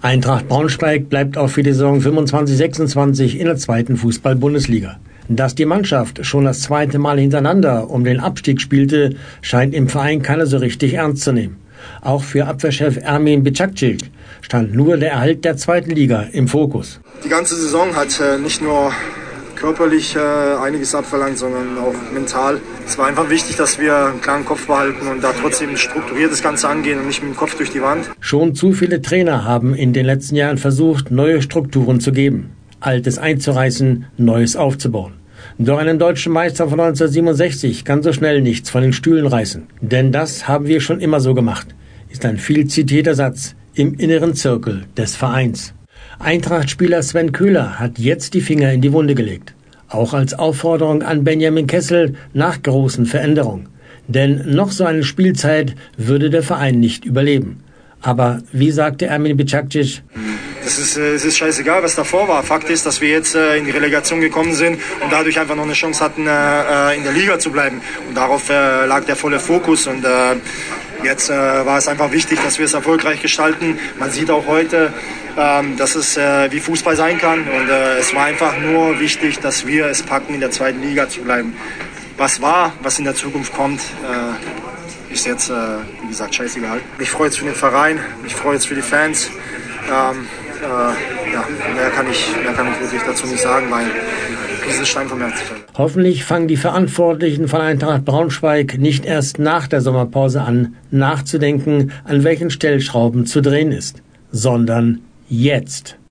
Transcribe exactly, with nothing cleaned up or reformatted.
Eintracht Braunschweig bleibt auch für die Saison fünfundzwanzig sechsundzwanzig in der zweiten Fußball-Bundesliga. Dass die Mannschaft schon das zweite Mal hintereinander um den Abstieg spielte, scheint im Verein keiner so richtig ernst zu nehmen. Auch für Abwehrchef Ermin Bicakcic stand nur der Erhalt der zweiten Liga im Fokus. Die ganze Saison hat äh, nicht nur körperlich äh, einiges abverlangt, sondern auch mental. Es war einfach wichtig, dass wir einen klaren Kopf behalten und da trotzdem strukturiert das Ganze angehen und nicht mit dem Kopf durch die Wand. Schon zu viele Trainer haben in den letzten Jahren versucht, neue Strukturen zu geben, Altes einzureißen, Neues aufzubauen. Doch einem deutschen Meister von neunzehnhundertsiebenundsechzig kann so schnell nichts von den Stühlen reißen. Denn das haben wir schon immer so gemacht, ist ein viel zitierter Satz im inneren Zirkel des Vereins. Eintracht-Spieler Sven Köhler hat jetzt die Finger in die Wunde gelegt. Auch als Aufforderung an Benjamin Kessel nach großen Veränderungen. Denn noch so eine Spielzeit würde der Verein nicht überleben. Aber wie sagte Ermin Bicakcic? Es ist, es ist scheißegal, was davor war. Fakt ist, dass wir jetzt äh, in die Relegation gekommen sind und dadurch einfach noch eine Chance hatten, äh, in der Liga zu bleiben. Und darauf äh, lag der volle Fokus. Und äh, jetzt äh, war es einfach wichtig, dass wir es erfolgreich gestalten. Man sieht auch heute, ähm, dass es äh, wie Fußball sein kann. Und äh, es war einfach nur wichtig, dass wir es packen, in der zweiten Liga zu bleiben. Was war, was in der Zukunft kommt, äh, ist jetzt, äh, wie gesagt, scheißegal. Mich freut es für den Verein, mich freut es für die Fans. Ähm, Äh, ja, mehr kann ich, mehr kann ich wirklich dazu nicht sagen, weil dieses Stein vom Herzen fällt. Hoffentlich fangen die Verantwortlichen von Eintracht Braunschweig nicht erst nach der Sommerpause an, nachzudenken, an welchen Stellschrauben zu drehen ist, sondern jetzt.